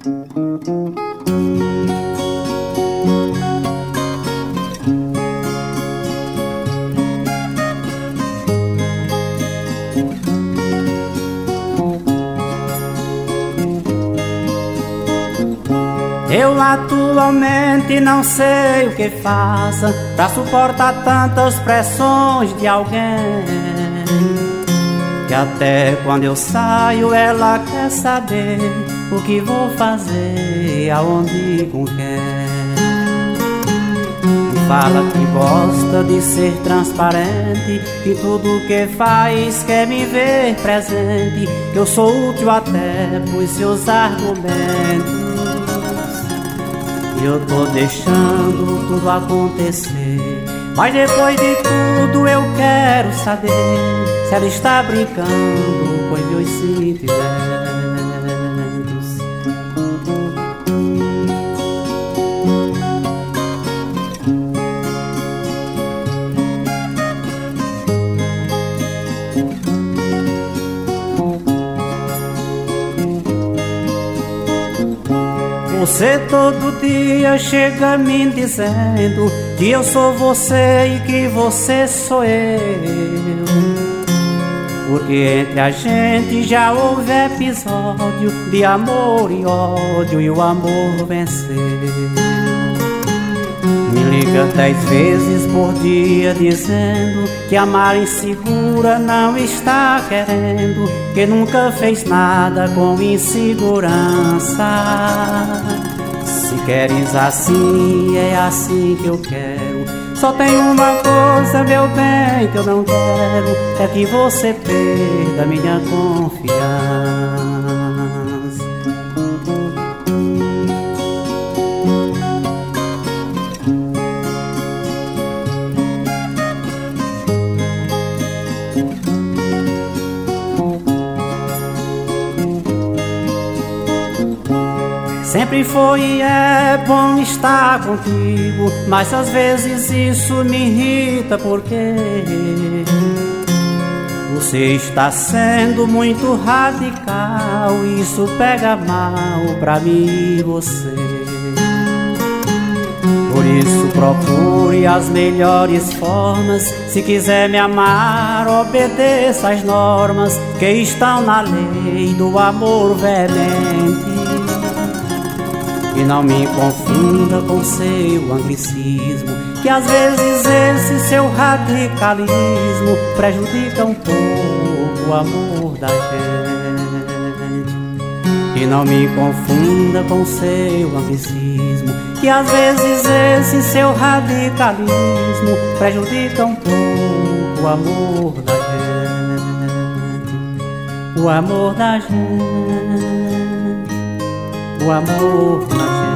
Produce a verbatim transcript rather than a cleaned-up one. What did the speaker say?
Eu atualmente não sei o que faça pra suportar tantas pressões de alguém, que até quando eu saio ela quer saber o que vou fazer, aonde e com quem. Fala que gosta de ser transparente, que tudo que faz quer me ver presente, que eu sou útil até pros seus argumentos. Eu tô deixando tudo acontecer, mas depois de tudo eu quero saber se ela está brincando com os meus sentimentos. Você todo dia chega me dizendo que eu sou você e que você sou eu, porque entre a gente já houve episódio de amor e ódio e o amor venceu. Me liga dez vezes por dia dizendo que amar insegura não está querendo, que nunca fez nada com insegurança. Se queres assim, é assim que eu quero. Só tem uma coisa, meu bem, que eu não quero, é que você perda minha confiança. Sempre foi e é bom estar contigo, mas às vezes isso me irrita porque você está sendo muito radical e isso pega mal pra mim e você. Por isso procure as melhores formas, se quiser me amar obedeça às normas que estão na lei do amor veemente. E não me confunda com seu anglicismo, que às vezes esse seu radicalismo prejudica um pouco o amor da gente. E não me confunda com seu anglicismo, que às vezes esse seu radicalismo prejudica um pouco o amor da gente. O amor da gente. O amor na gente.